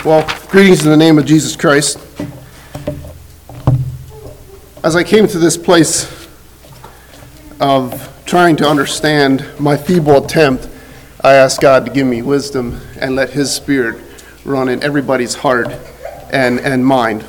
Well, greetings in the name of Jesus Christ. As I came to this place of trying to understand my feeble attempt, I asked God to give me wisdom and let His Spirit run in everybody's heart and mind.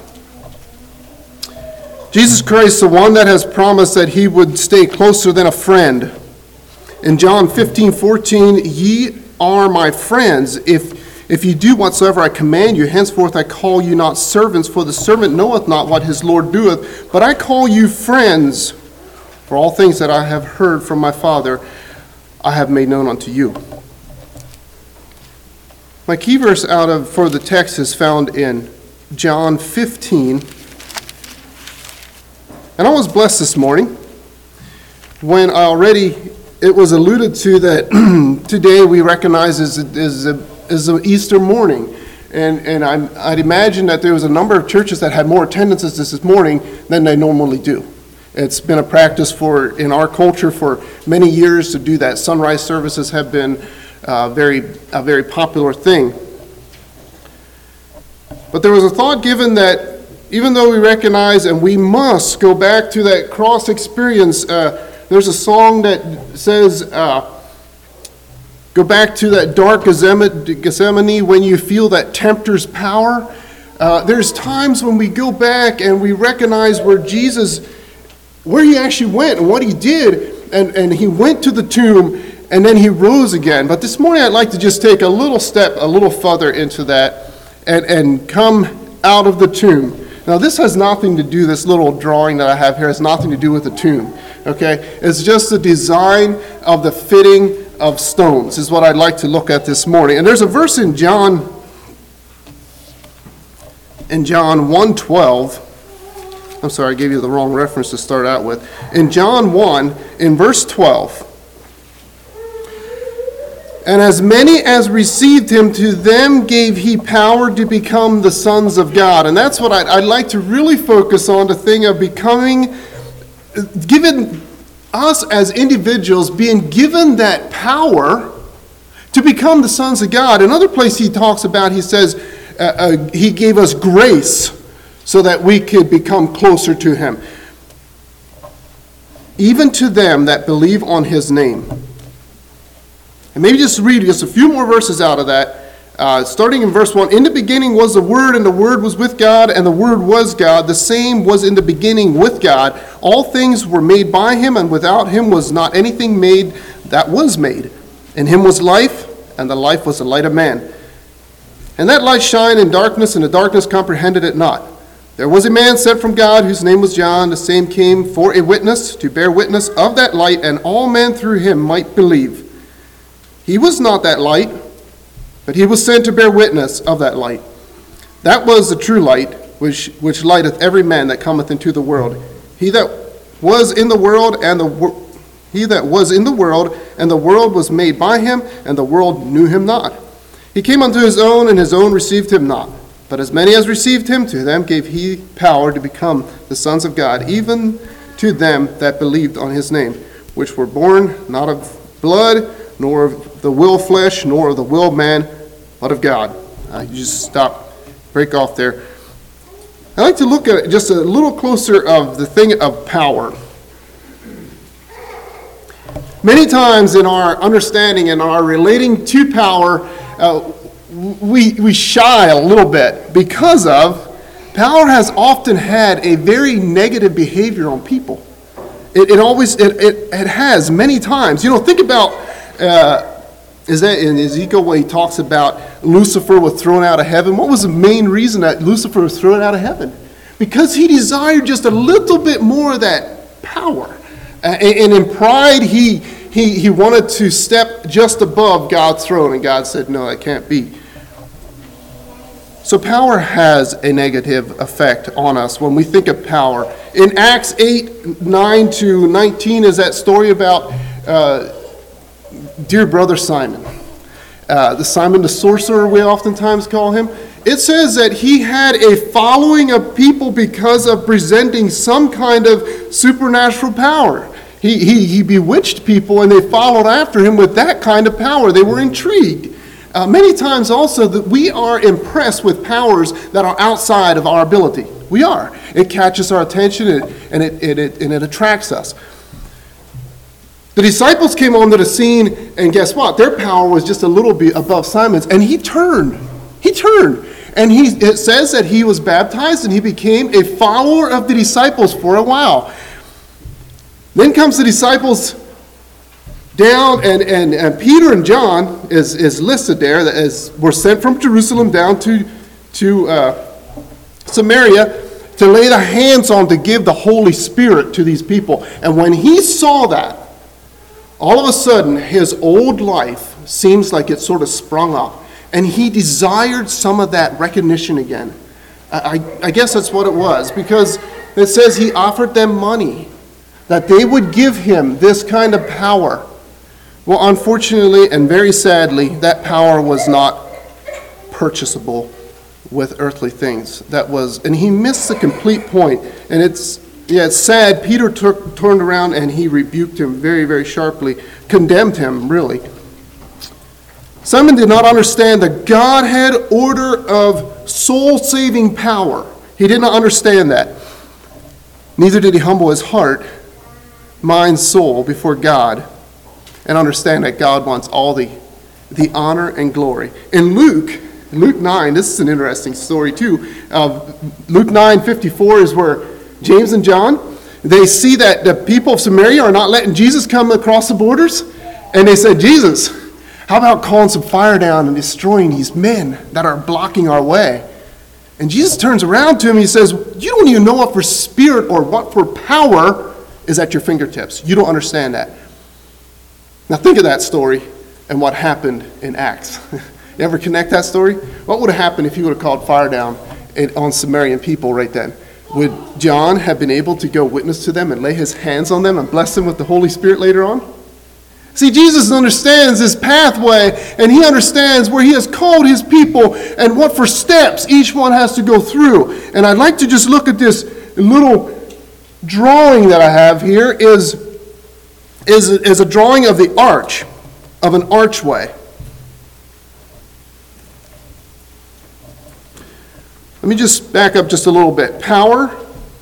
Jesus Christ, the one that has promised that He would stay closer than a friend. In John 15:14, ye are my friends, if you do whatsoever I command you. Henceforth I call you not servants, for the servant knoweth not what his Lord doeth, but I call you friends. For all things that I have heard from my Father, I have made known unto you. My key verse for the text is found in John 15. And I was blessed this morning when it was alluded to that today we recognize is an Easter morning. And I'd imagine that there was a number of churches that had more attendances this morning than they normally do. It's been a practice in our culture for many years to do that. Sunrise services have been a very popular thing. But there was a thought given that even though we recognize and we must go back to that cross experience, there's a song that says, go back to that dark Gethsemane when you feel that tempter's power. There's times when we go back and we recognize where He actually went and what He did. And He went to the tomb and then He rose again. But this morning I'd like to just take a little step, a little further into that and come out of the tomb. Now this has nothing to do, this little drawing that I have here has nothing to do with the tomb. Okay? It's just the design of the fitting of stones is what I'd like to look at this morning. And there's a verse in John 1:12. I'm sorry, I gave you the wrong reference to start out with. In John 1, in verse 12. And as many as received Him, to them gave He power to become the sons of God. And that's what I'd like to really focus on, the thing of given us as individuals being given that power to become the sons of God. Another place He talks about, He says, He gave us grace so that we could become closer to Him. Even to them that believe on His name. And maybe just read a few more verses out of that. Starting in verse 1, in the beginning was the Word, and the Word was with God, and the Word was God. The same was in the beginning with God. All things were made by Him, and without Him was not anything made that was made. In Him was life, and the life was the light of man. And that light shined in darkness, and the darkness comprehended it not. There was a man sent from God, whose name was John. The same came for a witness, to bear witness of that light, and all men through him might believe. He was not that light, but he was sent to bear witness of that light. That was the true light, which lighteth every man that cometh into the world. He that was in the world, and the world was made by him, and the world knew him not. He came unto his own, and his own received him not. But as many as received him, to them gave he power to become the sons of God, even to them that believed on his name, which were born not of blood, nor of the will of flesh, nor of the will of man, but of God. You just break off there. I'd like to look at just a little closer of the thing of power. Many times in our understanding and our relating to power, we shy a little bit because power has often had a very negative behavior on people. It has many times. Think about is that in Ezekiel where he talks about Lucifer was thrown out of heaven? What was the main reason that Lucifer was thrown out of heaven? Because he desired just a little bit more of that power. And in pride, he wanted to step just above God's throne, and God said, no, that can't be. So power has a negative effect on us when we think of power. In Acts 8:9-19 is that story about dear brother Simon. The Simon the sorcerer, we oftentimes call him. It says that he had a following of people because of presenting some kind of supernatural power. He bewitched people, and they followed after him with that kind of power. They were intrigued. Many times also that we are impressed with powers that are outside of our ability. We are. It catches our attention and it attracts us. The disciples came onto the scene, and guess what? Their power was just a little bit above Simon's, and he turned. He turned. And it says that he was baptized and he became a follower of the disciples for a while. Then comes the disciples down, and Peter and John is listed there as were sent from Jerusalem down to Samaria to lay their hands on to give the Holy Spirit to these people. And when he saw that, all of a sudden his old life seems like it sort of sprung up. And he desired some of that recognition again. I guess that's what it was, because it says he offered them money, that they would give him this kind of power. Well, unfortunately and very sadly, that power was not purchasable with earthly things. And he missed the complete point. And it's sad. Peter turned around and he rebuked him very, very sharply, condemned him, really. Simon did not understand the Godhead order of soul-saving power. He did not understand that. Neither did he humble his heart, mind, soul before God and understand that God wants all the honor and glory. In Luke 9, this is an interesting story too. Luke 9:54 is where James and John, they see that the people of Samaria are not letting Jesus come across the borders. And they said, Jesus, how about calling some fire down and destroying these men that are blocking our way? And Jesus turns around to him and he says, you don't even know what for spirit or what for power is at your fingertips. You don't understand that. Now think of that story and what happened in Acts. You ever connect that story? What would have happened if he would have called fire down on Samaritan people right then? Would John have been able to go witness to them and lay his hands on them and bless them with the Holy Spirit later on? See, Jesus understands this pathway, and he understands where he has called his people and what for steps each one has to go through. And I'd like to just look at this little drawing that I have here is a drawing of the arch, of an archway. Let me just back up just a little bit. Power.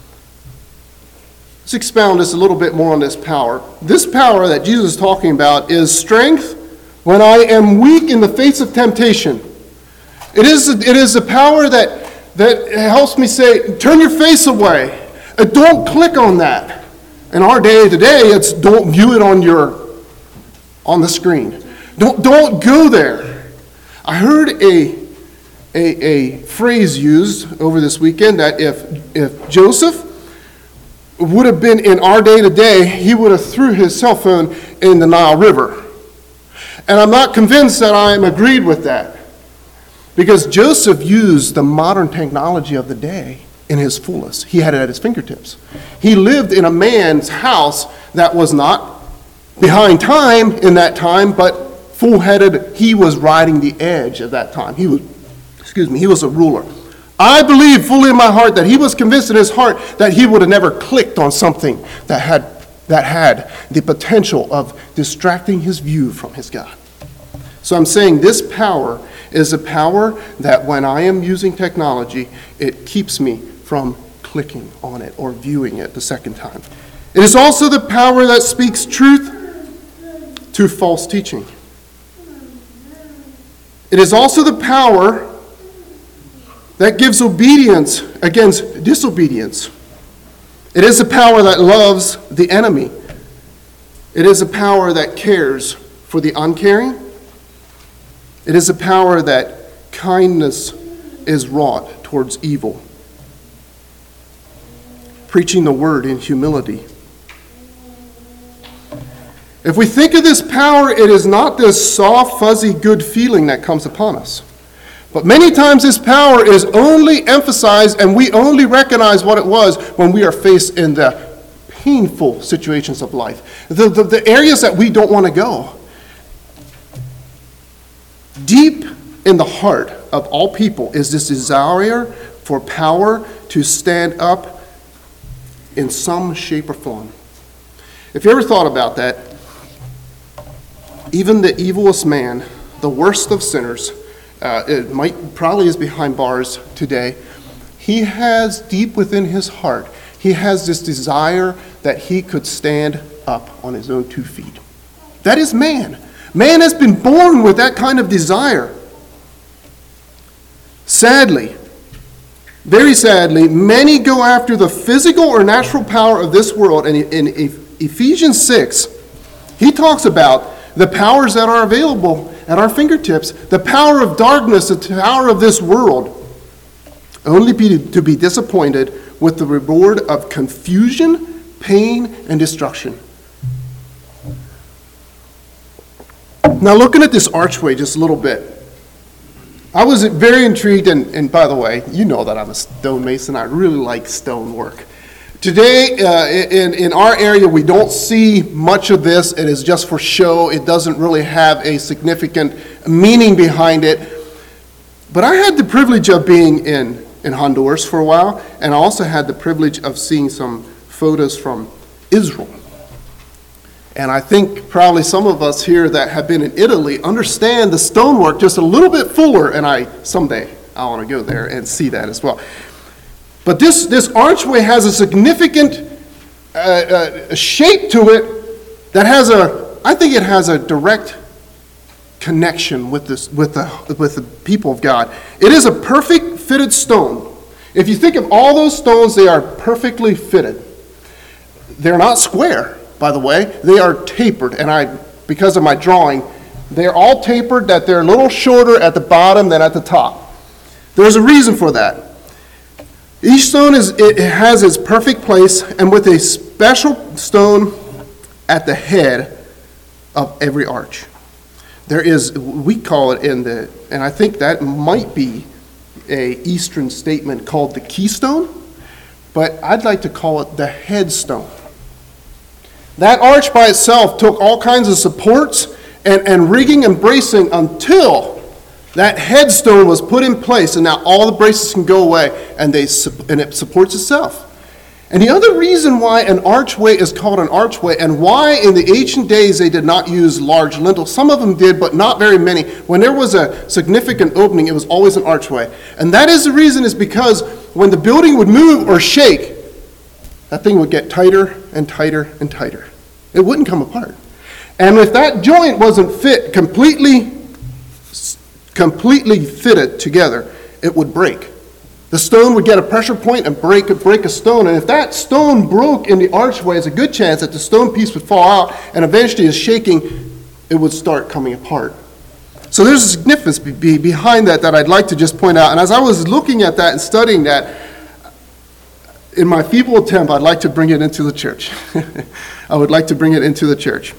Let's expound just a little bit more on this power. This power that Jesus is talking about is strength when I am weak in the face of temptation. It is a power that helps me say, turn your face away. Don't click on that. In our day today, it's don't view it on the screen. Don't go there. I heard a phrase used over this weekend that if Joseph would have been in our day today, he would have threw his cell phone in the Nile River. And I'm not convinced that I'm agreed with that. Because Joseph used the modern technology of the day in his fullest. He had it at his fingertips. He lived in a man's house that was not behind time in that time, but full-headed. He was riding the edge of that time. He was a ruler. I believe fully in my heart that he was convinced in his heart that he would have never clicked on something that had the potential of distracting his view from his God. So I'm saying this power is a power that when I am using technology, it keeps me from clicking on it or viewing it the second time. It is also the power that speaks truth to false teaching. It is also the power that gives obedience against disobedience. It is a power that loves the enemy. It is a power that cares for the uncaring. It is a power that kindness is wrought towards evil. Preaching the word in humility. If we think of this power, it is not this soft, fuzzy, good feeling that comes upon us. But many times this power is only emphasized and we only recognize what it was when we are faced in the painful situations of life. The areas that we don't want to go. Deep in the heart of all people is this desire for power to stand up in some shape or form. If you ever thought about that, even the evilest man, the worst of sinners, probably is behind bars today, he has deep within his heart, he has this desire that he could stand up on his own 2 feet. That is man. Man has been born with that kind of desire. Sadly, very sadly, many go after the physical or natural power of this world. And in Ephesians 6, he talks about the powers that are available at our fingertips, the power of darkness, the power of this world, only to be disappointed with the reward of confusion, pain, and destruction. Now, looking at this archway just a little bit, I was very intrigued, and by the way, you know that I'm a stonemason. I really like stone work. Today, in our area, we don't see much of this. It is just for show. It doesn't really have a significant meaning behind it. But I had the privilege of being in Honduras for a while, and I also had the privilege of seeing some photos from Israel. And I think probably some of us here that have been in Italy understand the stonework just a little bit fuller, and someday I want to go there and see that as well. But this archway has a significant shape to it that I think it has a direct connection with the people of God. It is a perfect fitted stone. If you think of all those stones, they are perfectly fitted. They're not square, by the way. They are tapered, and because of my drawing, they're all tapered that they're a little shorter at the bottom than at the top. There's a reason for that. Each stone has its perfect place, and with a special stone at the head of every arch. There is, we call it and I think that might be a Eastern statement called the keystone, but I'd like to call it the headstone. That arch by itself took all kinds of supports and rigging and bracing until that headstone was put in place, and now all the braces can go away, and it supports itself. And the other reason why an archway is called an archway, and why in the ancient days they did not use large lintels, some of them did, but not very many. When there was a significant opening, it was always an archway. And that is the reason, is because when the building would move or shake, that thing would get tighter and tighter and tighter. It wouldn't come apart. And if that joint wasn't fit completely fitted together, it would break. The stone would get a pressure point and break a stone. And if that stone broke in the archway, there's a good chance that the stone piece would fall out, and eventually, as shaking, it would start coming apart. So there's a significance behind that I'd like to just point out. And as I was looking at that and studying that, in my feeble attempt, I'd like to bring it into the church. I would like to bring it into the church.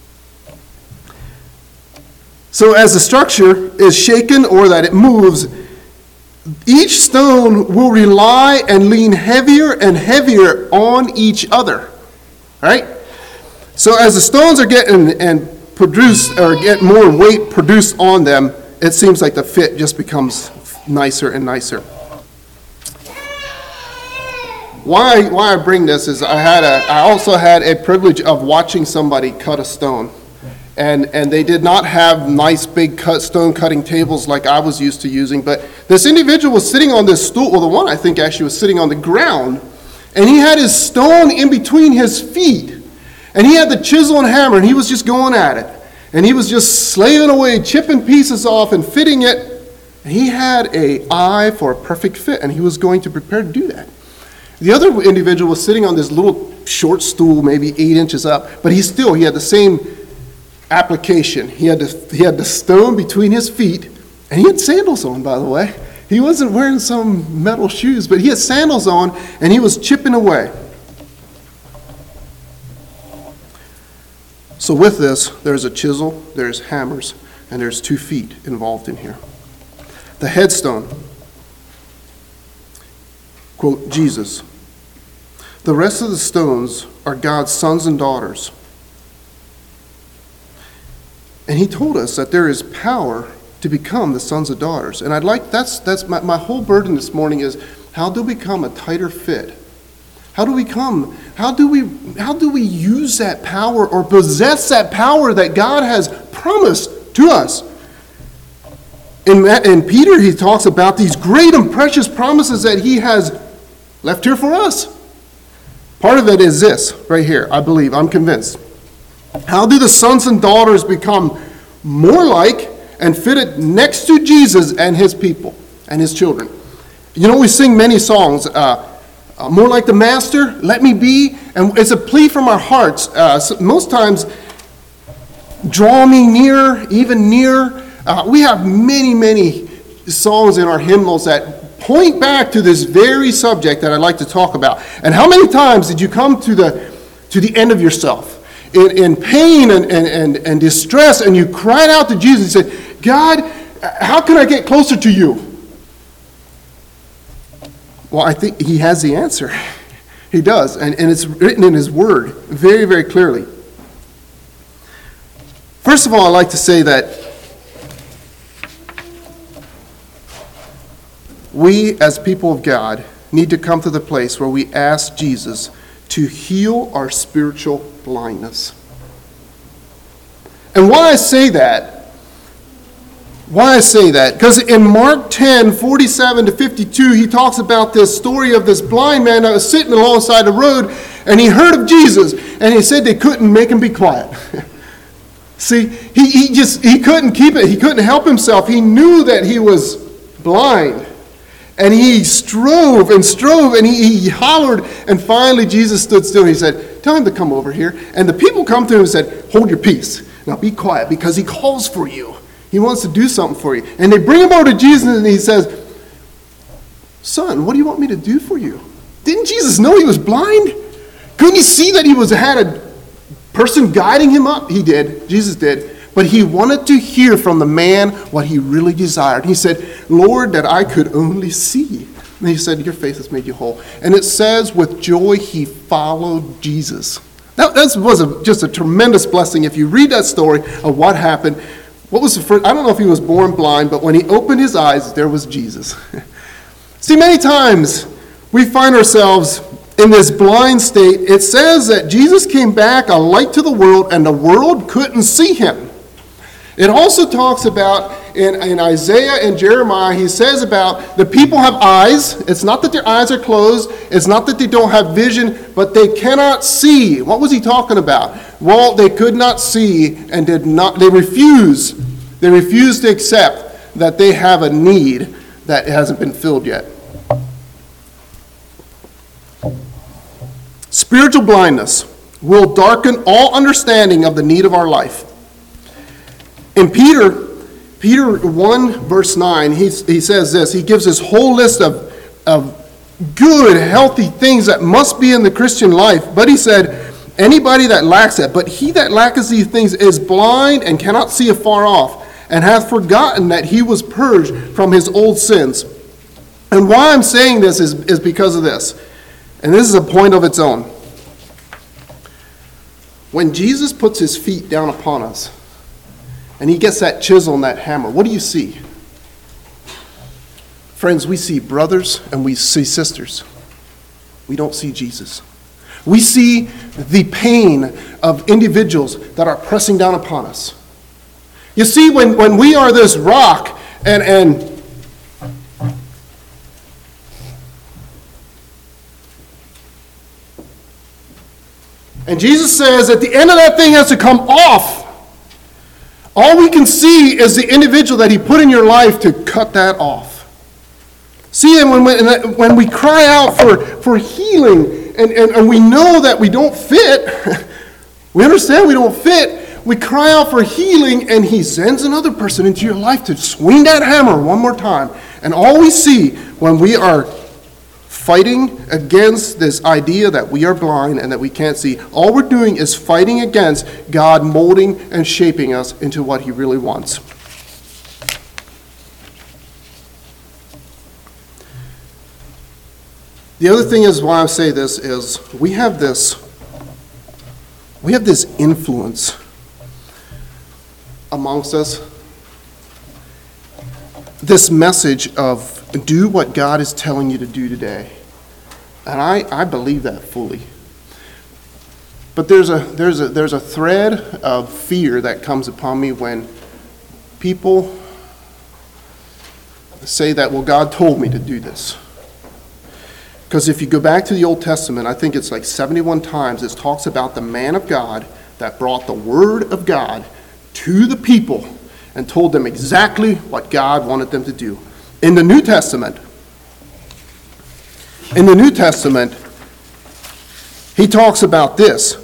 So as the structure is shaken or that it moves, each stone will rely and lean heavier and heavier on each other. Right? So as the stones are getting and produce or get more weight produced on them, it seems like the fit just becomes nicer and nicer. Why I bring this is I also had a privilege of watching somebody cut a stone. And they did not have nice big stone cutting tables like I was used to using, but this individual was sitting on this stool, well, the one I think actually was sitting on the ground, and he had his stone in between his feet, and he had the chisel and hammer, and he was just going at it, and he was just slaving away, chipping pieces off and fitting it, and he had an eye for a perfect fit, and he was going to prepare to do that. The other individual was sitting on this little short stool, maybe 8 inches up, but he had the same application. He had the stone between his feet, and he had sandals on, by the way. He wasn't wearing some metal shoes, but he had sandals on, and he was chipping away. So with this, there's a chisel, there's hammers, and there's 2 feet involved in here. The headstone, quote, Jesus. The rest of the stones are God's sons and daughters. And he told us that there is power to become the sons and daughters. And that's my whole burden this morning is, how do we become a tighter fit? How do we use that power or possess that power that God has promised to us? In Peter, he talks about these great and precious promises that he has left here for us. Part of it is this, right here, I believe, I'm convinced. How do the sons and daughters become more like and fitted next to Jesus and his people and his children? You know, we sing many songs, more like the Master, let me be, and it's a plea from our hearts. Most times, draw me near, even near. We have many, many songs in our hymnals that point back to this very subject that I'd like to talk about. And how many times did you come to the end of yourself in pain and distress, and you cried out to Jesus and said, God, how can I get closer to you? Well, I think he has the answer. He does, and it's written in his word very, very clearly. First of all, I'd like to say that we, as people of God, need to come to the place where we ask Jesus to heal our spiritual blindness. And why I say that, because in Mark 10, 47 to 52, he talks about this story of this blind man that was sitting alongside the road, and he heard of Jesus, and he said they couldn't make him be quiet. See, he couldn't keep it. He couldn't help himself. He knew that he was blind. And he strove, and he hollered, and finally Jesus stood still. He said, tell him to come over here. And the people come to him and said, hold your peace. Now be quiet, because he calls for you. He wants to do something for you. And they bring him over to Jesus, and he says, son, what do you want me to do for you? Didn't Jesus know he was blind? Couldn't he see that he had a person guiding him up? He did. Jesus did. But he wanted to hear from the man what he really desired. He said, Lord, that I could only see. And he said, your faith has made you whole. And it says, with joy he followed Jesus. That was just a tremendous blessing. If you read that story of what happened, what was the first? I don't know if he was born blind, but when he opened his eyes, there was Jesus. See, many times we find ourselves in this blind state. It says that Jesus came back a light to the world, and the world couldn't see him. It also talks about in Isaiah and Jeremiah, he says about the people have eyes. It's not that their eyes are closed. It's not that they don't have vision, but they cannot see. What was he talking about? Well, they could not see and they refused to accept that they have a need that hasn't been filled yet. Spiritual blindness will darken all understanding of the need of our life. In Peter 1, verse 9, he says this. He gives this whole list of good, healthy things that must be in the Christian life. But he said, anybody that lacks that, but he that lacketh these things is blind and cannot see afar off, and hath forgotten that he was purged from his old sins. And why I'm saying this is because of this. And this is a point of its own. When Jesus puts his feet down upon us, and he gets that chisel and that hammer, what do you see? Friends, we see brothers and we see sisters. We don't see Jesus. We see the pain of individuals that are pressing down upon us. You see, when we are this rock and Jesus says at the end of that thing has to come off. All we can see is the individual that he put in your life to cut that off. See, and when we cry out for healing, and we know that we don't fit, we understand we don't fit, we cry out for healing, and he sends another person into your life to swing that hammer one more time. And all we see when we are fighting against this idea that we are blind and that we can't see, all we're doing is fighting against God molding and shaping us into what he really wants. The other thing is why I say this is we have this influence amongst us, this message of do what God is telling you to do today. And I believe that fully. But there's a thread of fear that comes upon me when people say that, well, God told me to do this. Because if you go back to the Old Testament, I think it's like 71 times, it talks about the man of God that brought the word of God to the people and told them exactly what God wanted them to do. In the New Testament, he talks about this.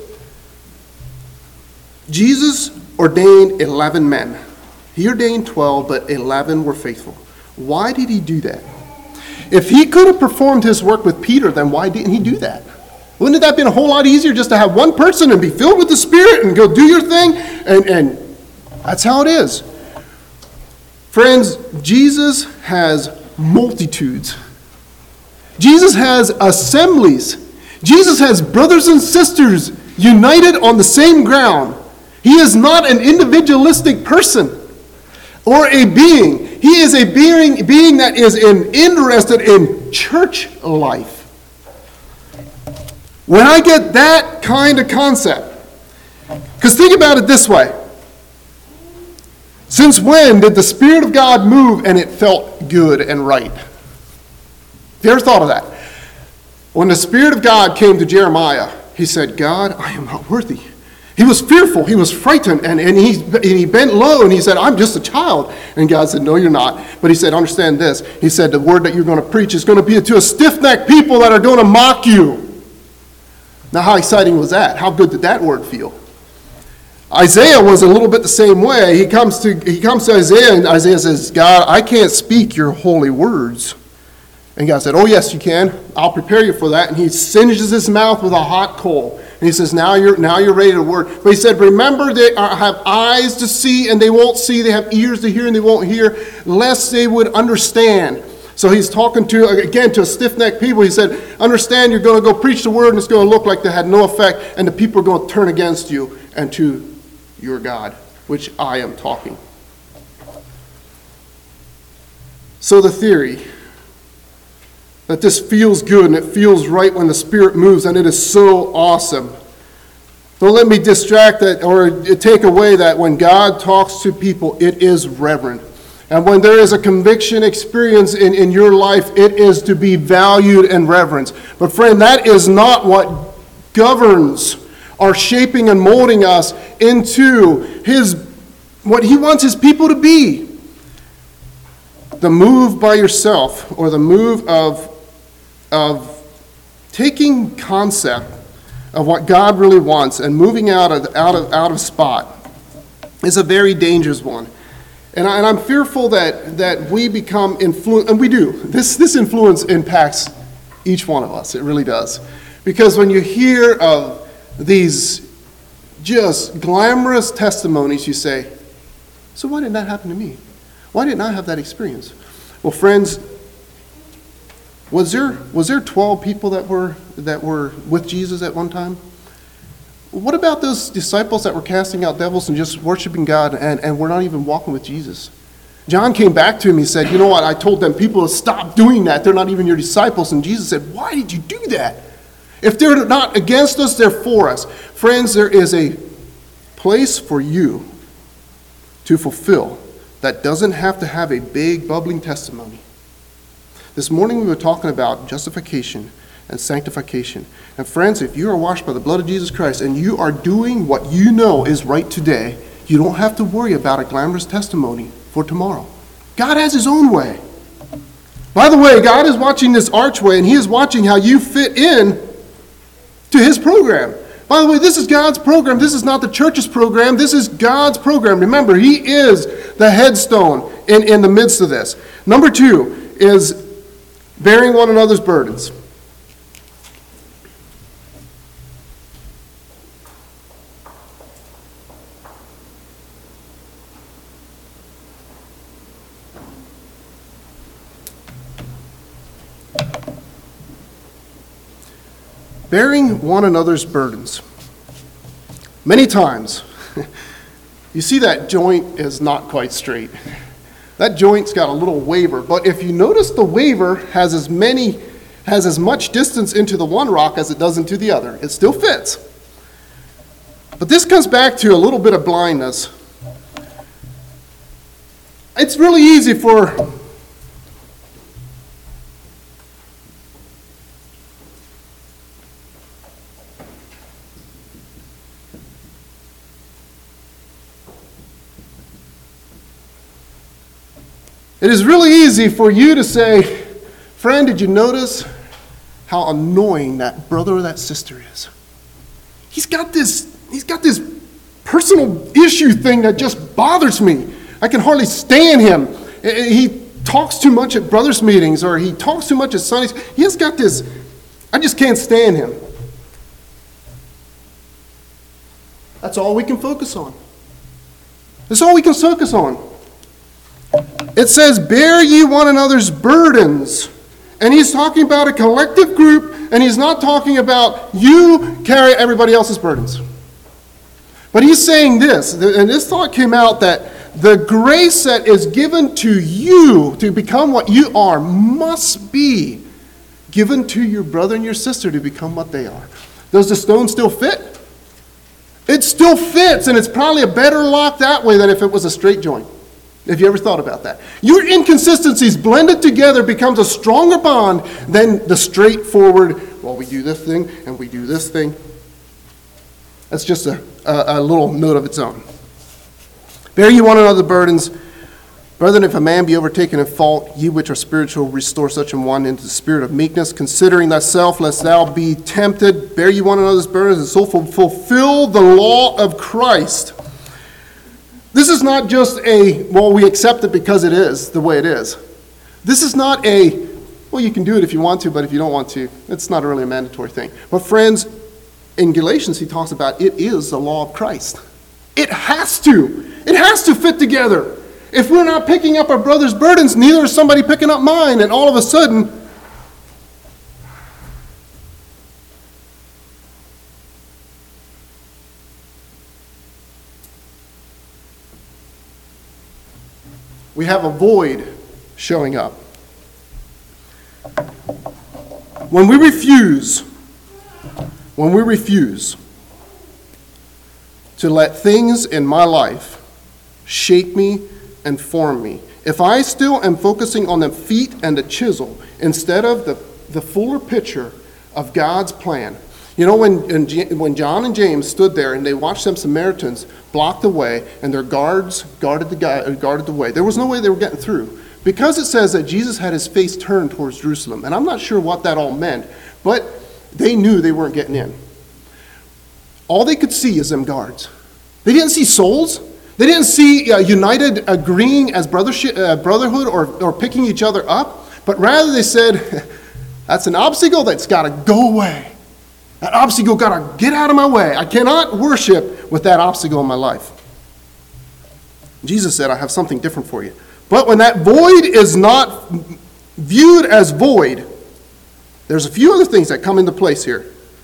Jesus ordained 11 men. He ordained 12, but 11 were faithful. Why did he do that? If he could have performed his work with Peter, then why didn't he do that? Wouldn't it have been a whole lot easier just to have one person and be filled with the Spirit and go do your thing? And that's how it is. Friends, Jesus has multitudes. Jesus has assemblies. Jesus has brothers and sisters united on the same ground. He is not an individualistic person or a being. He is a being that is interested in church life. When I get that kind of concept, because think about it this way. Since when did the Spirit of God move and it felt good and right? Have you ever thought of that? When the Spirit of God came to Jeremiah, he said, God, I am not worthy. He was fearful, he was frightened, and he bent low and he said, I'm just a child. And God said, no, you're not. But he said, understand this. He said, the word that you're going to preach is going to be to a stiff-necked people that are going to mock you. Now, how exciting was that? How good did that word feel? Isaiah was a little bit the same way. He comes to Isaiah, and Isaiah says, God, I can't speak your holy words. And God said, oh, yes, you can. I'll prepare you for that. And he singes his mouth with a hot coal. And he says, now you're ready to word. But he said, remember, they have eyes to see, and they won't see. They have ears to hear, and they won't hear, lest they would understand. So he's talking to a stiff-necked people. He said, understand, you're going to go preach the word, and it's going to look like they had no effect, and the people are going to turn against you and to your God, which I am talking. So the theory that this feels good and it feels right when the Spirit moves, and it is so awesome. Don't let me distract that or take away that when God talks to people, it is reverent. And when there is a conviction experience in your life, it is to be valued and reverenced. But friend, that is not what governs or shaping and molding us into what he wants his people to be. The move by yourself, or the move of taking concept of what God really wants and moving out of spot, is a very dangerous one. And I'm fearful that we become influenced, and we do. This influence impacts each one of us. It really does. Because when you hear of these just glamorous testimonies, you say, so why didn't that happen to me? Why didn't I have that experience? Well, friends, was there 12 people that were with Jesus at one time? What about those disciples that were casting out devils and just worshiping God and were not even walking with Jesus? John came back to him. He said, you know what? I told them people to stop doing that. They're not even your disciples. And Jesus said, why did you do that? If they're not against us, they're for us. Friends, there is a place for you to fulfill that doesn't have to have a big bubbling testimony. This morning we were talking about justification and sanctification. And friends, if you are washed by the blood of Jesus Christ and you are doing what you know is right today, you don't have to worry about a glamorous testimony for tomorrow. God has his own way. By the way, God is watching this archway, and he is watching how you fit in to his program. By the way, this is God's program. This is not the church's program. This is God's program. Remember, he is the headstone in the midst of this. Number 2 is bearing one another's burdens. Bearing one another's burdens. Many times, you see that joint is not quite straight. That joint's got a little waver, but if you notice, the waver has as much distance into the one rock as it does into the other. It still fits. But this comes back to a little bit of blindness. It's really easy for It is really easy for you to say, friend, did you notice how annoying that brother or that sister is? He's got this personal issue thing that just bothers me. I can hardly stand him. He talks too much at brothers' meetings, or he talks too much at Sundays. He has got this, I just can't stand him. That's all we can focus on. That's all we can focus on. It says, bear ye one another's burdens. And he's talking about a collective group, and he's not talking about you carry everybody else's burdens. But he's saying this, and this thought came out, that the grace that is given to you to become what you are must be given to your brother and your sister to become what they are. Does the stone still fit? It still fits, and it's probably a better lock that way than if it was a straight joint. Have you ever thought about that? Your inconsistencies blended together becomes a stronger bond than the straightforward, well, we do this thing and we do this thing. That's just a little note of its own. Bear ye one another's burdens. Brethren, if a man be overtaken in fault, ye which are spiritual, restore such an one into the spirit of meekness, considering thyself, lest thou be tempted. Bear ye one another's burdens, and so fulfill the law of Christ. This is not just we accept it because it is the way it is. This is not well, you can do it if you want to, but if you don't want to, it's not really a mandatory thing. But friends, in Galatians, he talks about it is the law of Christ. It has to. It has to fit together. If we're not picking up our brother's burdens, neither is somebody picking up mine, and all of a sudden, we have a void showing up. When we refuse to let things in my life shape me and form me, if I still am focusing on the feet and the chisel instead of the fuller picture of God's plan. You know, when John and James stood there and they watched them Samaritans block the way and their guards guarded the way, there was no way they were getting through. Because it says that Jesus had his face turned towards Jerusalem, and I'm not sure what that all meant, but they knew they weren't getting in. All they could see is them guards. They didn't see souls. They didn't see united agreeing as brotherhood or picking each other up, but rather they said, that's an obstacle that's got to go away. That obstacle got to get out of my way. I cannot worship with that obstacle in my life. Jesus said, I have something different for you. But when that void is not viewed as void, there's a few other things that come into place here.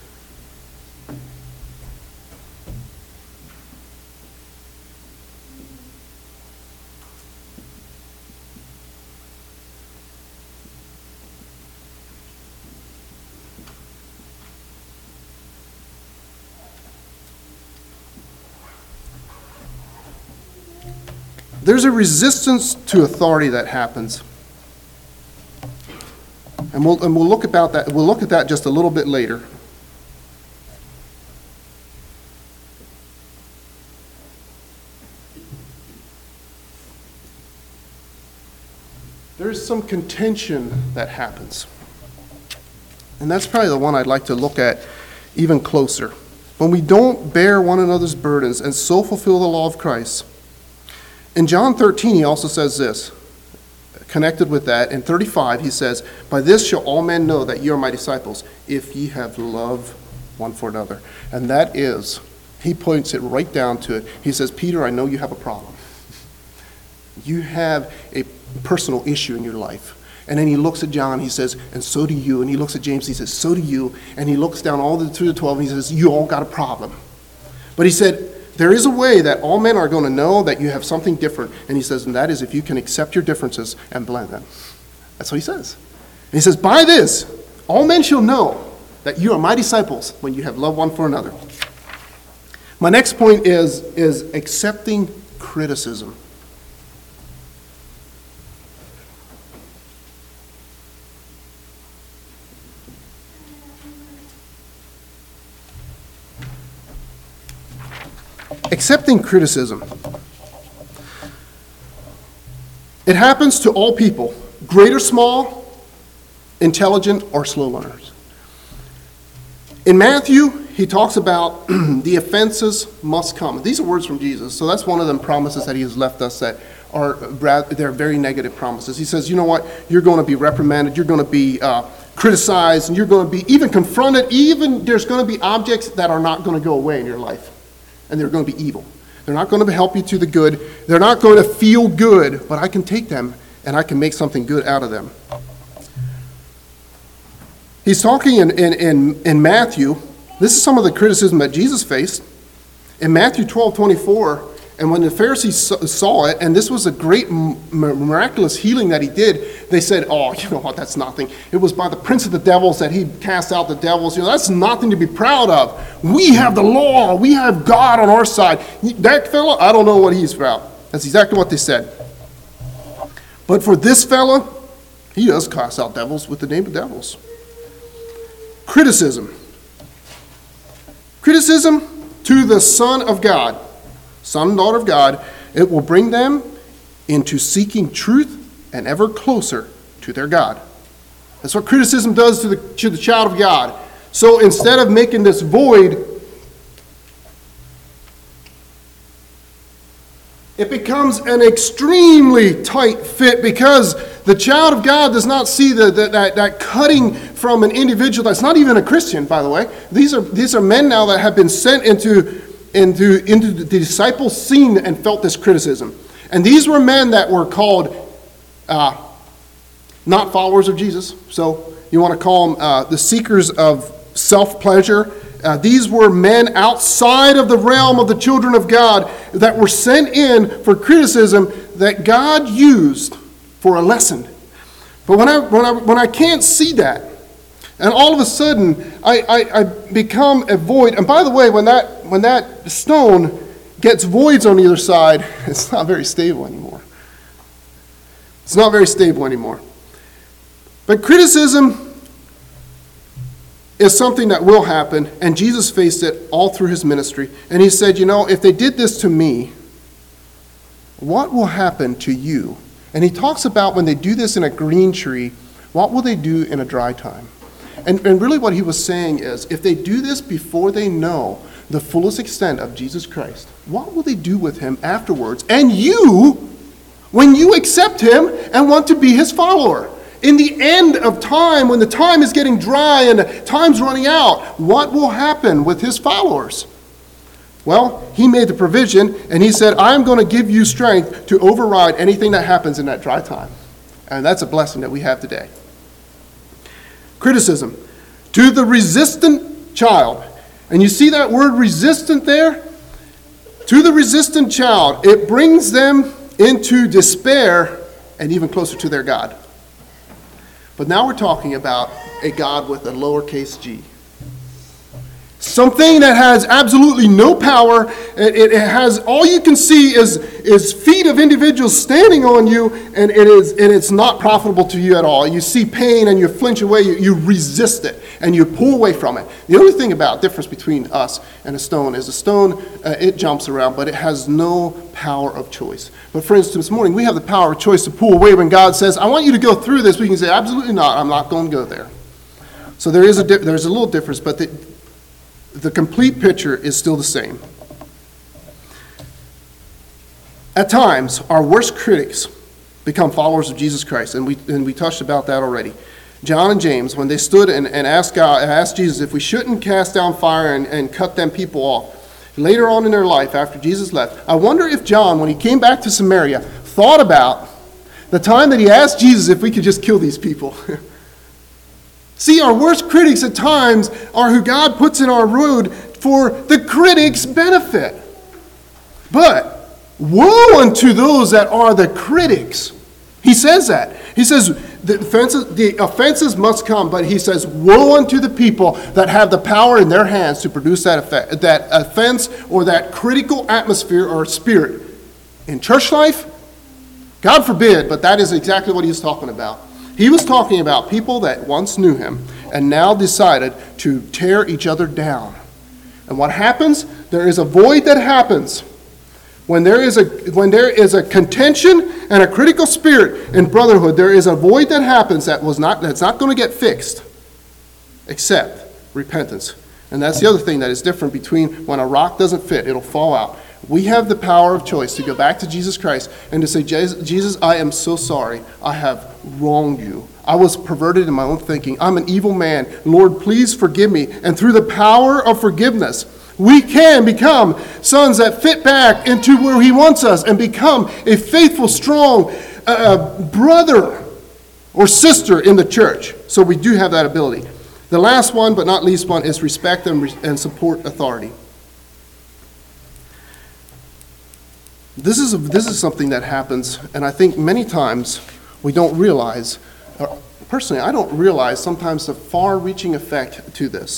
There's a resistance to authority that happens. And we'll look about that. We'll look at that just a little bit later. There's some contention that happens. And that's probably the one I'd like to look at even closer. When we don't bear one another's burdens and so fulfill the law of Christ. In John 13, he also says this, connected with that. In 35, he says, by this shall all men know that ye are my disciples, if ye have love one for another. And that is, he points it right down to it. He says, Peter, I know you have a problem. You have a personal issue in your life. And then he looks at John, he says, and so do you. And he looks at James, he says, so do you. And he looks down all through the 12, and he says, you all got a problem. But he said, there is a way that all men are going to know that you have something different. And he says, and that is if you can accept your differences and blend them. That's what he says. And he says, by this, all men shall know that you are my disciples when you have love one for another. My next point is accepting criticism. Accepting criticism. It happens to all people, great or small, intelligent or slow learners. In Matthew, he talks about the offenses must come. These are words from Jesus, so that's one of them promises that he has left us that they're very negative promises. He says, you know what, you're going to be reprimanded, you're going to be criticized, and you're going to be even confronted, even there's going to be objects that are not going to go away in your life, and they're going to be evil. They're not going to help you to the good. They're not going to feel good, but I can take them and I can make something good out of them. He's talking in Matthew. This is some of the criticism that Jesus faced. In Matthew 12:24, and when the Pharisees saw it, and this was a great miraculous healing that he did, they said, oh, you know what, that's nothing. It was by the prince of the devils that he cast out the devils. You know, that's nothing to be proud of. We have the law. We have God on our side. That fellow, I don't know what he's about. That's exactly what they said. But for this fellow, he does cast out devils with the name of devils. Criticism. Criticism to the Son of God. Son and daughter of God, it will bring them into seeking truth and ever closer to their God. That's what criticism does to the child of God. So instead of making this void, it becomes an extremely tight fit because the child of God does not see that cutting from an individual that's not even a Christian, by the way. These are men now that have been sent into the disciples' scene and felt this criticism. And these were men that were called not followers of Jesus. So you want to call them the seekers of self-pleasure. These were men outside of the realm of the children of God that were sent in for criticism that God used for a lesson. But when I can't see that, and all of a sudden I become a void. And by the way, when that stone gets voids on either side, it's not very stable anymore. It's not very stable anymore. But criticism is something that will happen, and Jesus faced it all through his ministry. And he said, you know, if they did this to me, what will happen to you? And he talks about when they do this in a green tree, what will they do in a dry time? And really what he was saying is, if they do this before they know the fullest extent of Jesus Christ, what will they do with him afterwards? And you, when you accept him and want to be his follower, in the end of time, when the time is getting dry and the time's running out, what will happen with his followers? Well, he made the provision, and he said, I'm going to give you strength to override anything that happens in that dry time. And that's a blessing that we have today. Criticism. To the resistant child. And you see that word resistant there? To the resistant child, it brings them into despair and even closer to their God. But now we're talking about a God with a lowercase g. Something that has absolutely no power. It has, all you can see is feet of individuals standing on you, and it's not profitable to you at all. You see pain and you flinch away, you resist it, and you pull away from it. The only thing about difference between us and a stone is a stone, it jumps around, but it has no power of choice. But for instance, this morning, we have the power of choice to pull away when God says, I want you to go through this. We can say, absolutely not, I'm not going to go there. So there's a little difference, but the complete picture is still the same. At times, our worst critics become followers of Jesus Christ, and we touched about that already. John and James, when they stood and asked Jesus if we shouldn't cast down fire and cut them people off, later on in their life, after Jesus left, I wonder if John, when he came back to Samaria, thought about the time that he asked Jesus if we could just kill these people. See, our worst critics at times are who God puts in our road for the critics' benefit. But woe unto those that are the critics. He says that. He says the offenses must come, but he says, woe unto the people that have the power in their hands to produce that offense or that critical atmosphere or spirit. In church life, God forbid, but that is exactly what he was talking about. He was talking about people that once knew him and now decided to tear each other down. And what happens? There is a void that happens When there is a contention and a critical spirit in brotherhood, there is a void that happens that's not going to get fixed, except repentance. And that's the other thing that is different between when a rock doesn't fit, it'll fall out. We have the power of choice to go back to Jesus Christ and to say, Jesus, I am so sorry. I have wronged you. I was perverted in my own thinking. I'm an evil man. Lord, please forgive me. And through the power of forgiveness, we can become sons that fit back into where he wants us and become a faithful, strong brother or sister in the church. So we do have that ability. The last one, but not least one, is respect and support authority. This is something that happens, and I think many times we don't realize, personally, I don't realize sometimes the far-reaching effect to this.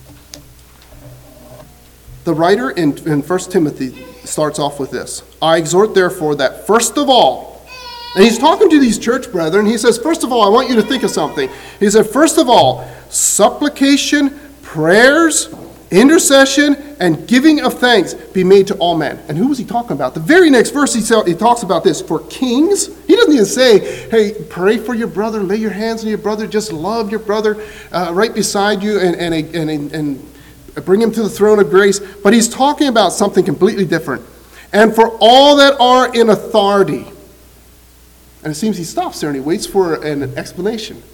The writer in 1 Timothy starts off with this. I exhort, therefore, that first of all, and he's talking to these church brethren, he says, first of all, I want you to think of something. He said, first of all, supplication, prayers, intercession, and giving of thanks be made to all men. And who was he talking about? The very next verse he talks about this for kings. He doesn't even say, hey, pray for your brother, lay your hands on your brother, just love your brother right beside you and bring him to the throne of grace. But he's talking about something completely different. And for all that are in authority. And it seems he stops there and he waits for an explanation.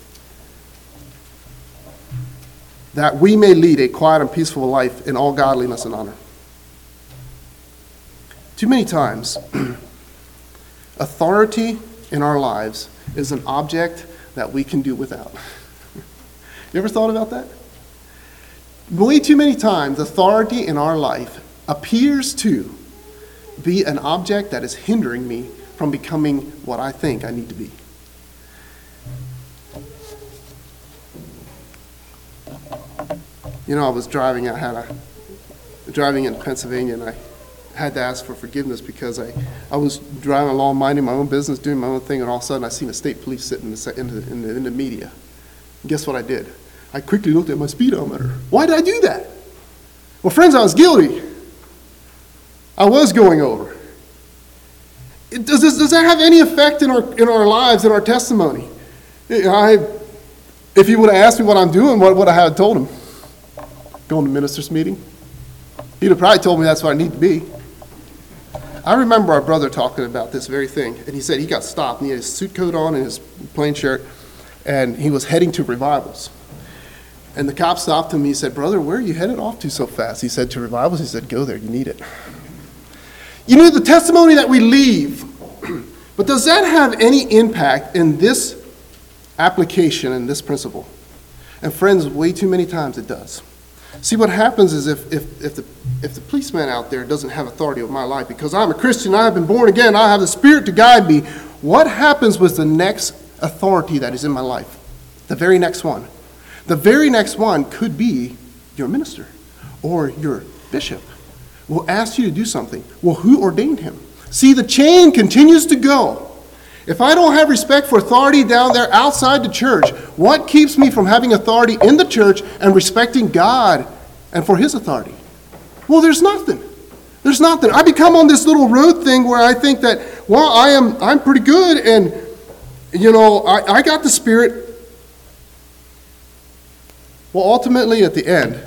That we may lead a quiet and peaceful life in all godliness and honor. Too many times, authority in our lives is an object that we can do without. You ever thought about that? Way too many times, authority in our life appears to be an object that is hindering me from becoming what I think I need to be. You know, I was driving in Pennsylvania, and I had to ask for forgiveness because I was driving along, minding my own business, doing my own thing, and all of a sudden I seen a state police sitting in the media. And guess what I did? I quickly looked at my speedometer. Why did I do that? Well, friends, I was guilty. I was going over. Does that have any effect in our lives, in our testimony? If he would have asked me what I'm doing, what would I have told him? Going to minister's meeting? He'd have probably told me that's what I need to be. I remember our brother talking about this very thing, and he said he got stopped, and he had his suit coat on and his plain shirt, and he was heading to revivals. And the cop stopped him, and he said, brother, where are you headed off to so fast? He said, to revivals. He said, go there, you need it. You know, the testimony that we leave, but does that have any impact in this application and this principle? And friends, way too many times it does. See, what happens is if the policeman out there doesn't have authority over my life because I'm a Christian, I have been born again, I have the Spirit to guide me, what happens with the next authority that is in my life? The very next one. The very next one could be your minister or your bishop. Will ask you to do something. Well, who ordained him? See, the chain continues to go. If I don't have respect for authority down there outside the church, what keeps me from having authority in the church and respecting God and for his authority? Well, there's nothing. There's nothing. I become on this little road thing where I think that, well, I'm pretty good and, you know, I got the Spirit. Well, ultimately at the end,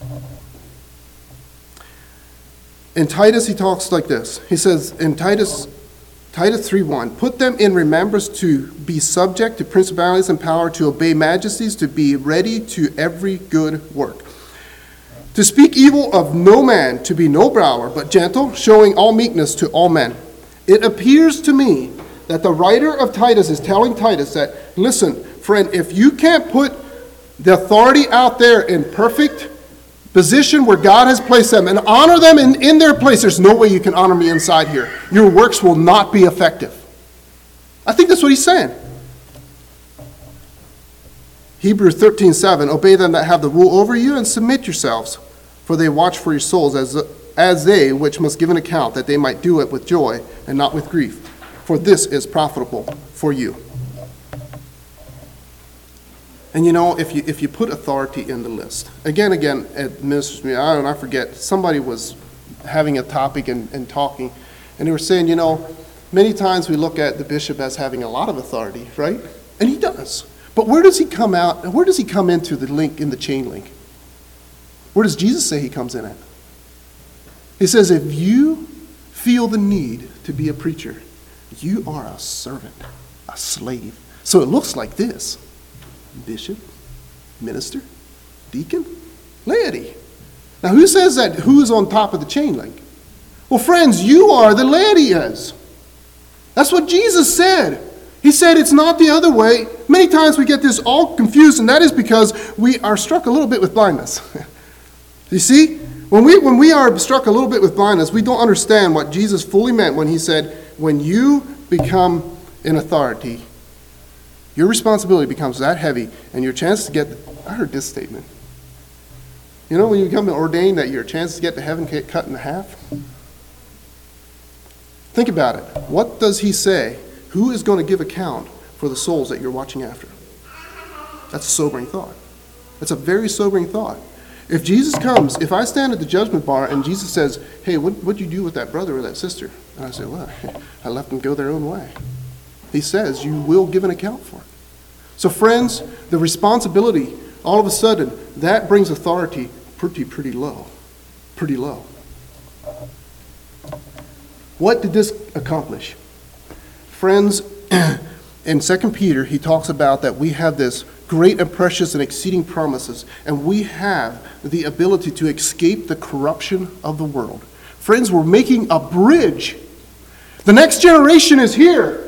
in Titus he talks like this. He says in Titus 3:1, put them in remembrance to be subject to principalities and power, to obey majesties, to be ready to every good work. To speak evil of no man, to be no brawler, but gentle, showing all meekness to all men. It appears to me that the writer of Titus is telling Titus that, listen, friend, if you can't put the authority out there in perfect position where God has placed them and honor them in their place, there's no way you can honor me inside here. Your works will not be effective. I think that's what he's saying. Hebrews 13:7, obey them that have the rule over you and submit yourselves, for they watch for your souls as they which must give an account, that they might do it with joy and not with grief, for this is profitable for you. And you know, if you put authority in the list, again, at ministers' meeting, I forget, somebody was having a topic and talking, And they were saying, many times we look at the bishop as having a lot of authority, right? And he does. But where does he come out? Where does he come into the link, in the chain link? Where does Jesus say he comes in at? He says, if you feel the need to be a preacher, you are a servant, a slave. So it looks like this: bishop, minister, deacon, laity. Now who says that? Who is on top of the chain link? Well, friends, you are, the laity is. That's what Jesus said. He said it's not the other way. Many times we get this all confused, and that is because we are struck a little bit with blindness. You see, when we are struck a little bit with blindness, we don't understand what Jesus fully meant when he said, when you become an authority, your responsibility becomes that heavy, and your chance to get, I heard this statement. When you become ordained, that your chance to get to heaven get cut in half? Think about it. What does he say? Who is going to give account for the souls that you're watching after? That's a sobering thought. That's a very sobering thought. If Jesus comes, if I stand at the judgment bar and Jesus says, hey, what'd you do with that brother or that sister? And I say, well, I let them go their own way. He says you will give an account for it. So friends, the responsibility, all of a sudden, that brings authority pretty low. Pretty low. What did this accomplish? Friends, in 2 Peter, he talks about that we have this great and precious and exceeding promises, and we have the ability to escape the corruption of the world. Friends, we're making a bridge. The next generation is here.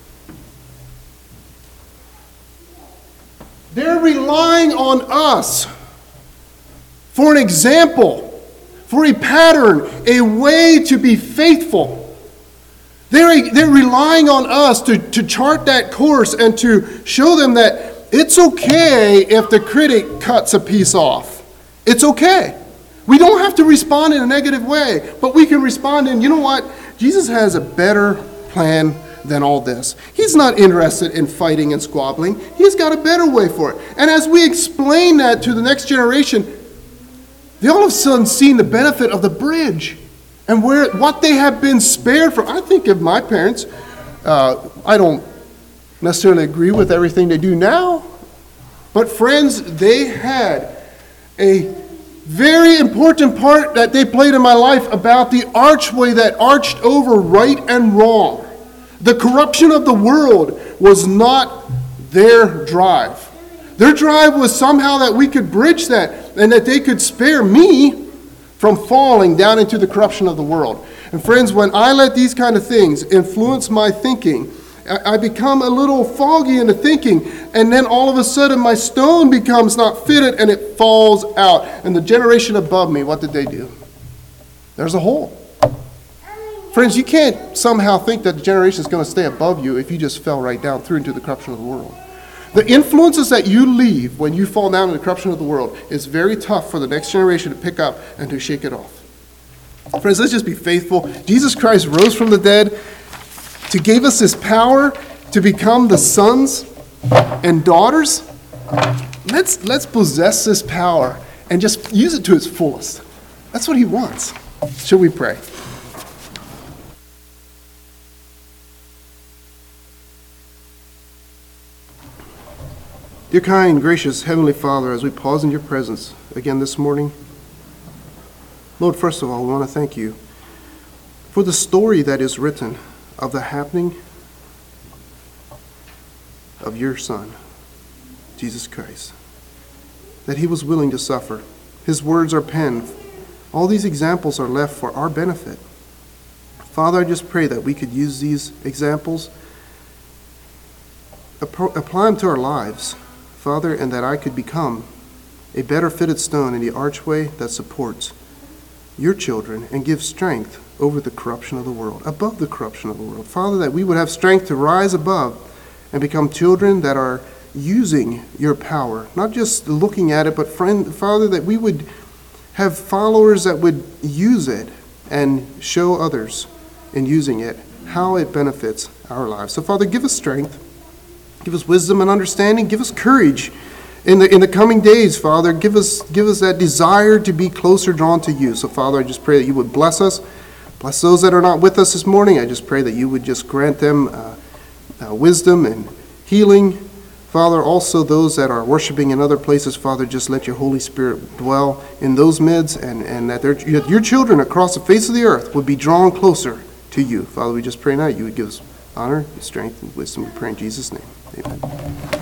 They're relying on us for an example, for a pattern, a way to be faithful. They're relying on us to chart that course and to show them that it's okay if the critic cuts a piece off. It's okay. We don't have to respond in a negative way, but we can respond in, you know what? Jesus has a better plan than all this. He's not interested in fighting and squabbling. He's got a better way for it. And as we explain that to the next generation, they all of a sudden see the benefit of the bridge and what they have been spared from. I think of my parents. I don't necessarily agree with everything they do now, but friends, they had a very important part that they played in my life about the archway that arched over right and wrong. The corruption of the world was not their drive. Their drive was somehow that we could bridge that and that they could spare me from falling down into the corruption of the world. And friends, when I let these kind of things influence my thinking, I become a little foggy into thinking, and then all of a sudden my stone becomes not fitted and it falls out. And the generation above me, what did they do? There's a hole. Friends, you can't somehow think that the generation is going to stay above you if you just fell right down through into the corruption of the world. The influences that you leave when you fall down in the corruption of the world is very tough for the next generation to pick up and to shake it off. Friends, let's just be faithful. Jesus Christ rose from the dead to give us this power to become the sons and daughters. Let's possess this power and just use it to its fullest. That's what he wants. Shall we pray? Dear kind, gracious Heavenly Father, as we pause in your presence again this morning, Lord, first of all, we want to thank you for the story that is written of the happening of your Son, Jesus Christ, that he was willing to suffer. His words are penned. All these examples are left for our benefit. Father, I just pray that we could use these examples, apply them to our lives, Father, and that I could become a better fitted stone in the archway that supports your children and gives strength over the corruption of the world, above the corruption of the world. Father, that we would have strength to rise above and become children that are using your power, not just looking at it, but Father, that we would have followers that would use it and show others in using it how it benefits our lives. So Father, give us strength. Give us wisdom and understanding. Give us courage in the coming days, Father. Give us that desire to be closer drawn to you. So, Father, I just pray that you would bless us. Bless those that are not with us this morning. I just pray that you would just grant them wisdom and healing. Father, also those that are worshiping in other places, Father, just let your Holy Spirit dwell in those midst, and that your children across the face of the earth would be drawn closer to you. Father, we just pray now you would give us honor, strength, and wisdom. We pray in Jesus' name. Amen.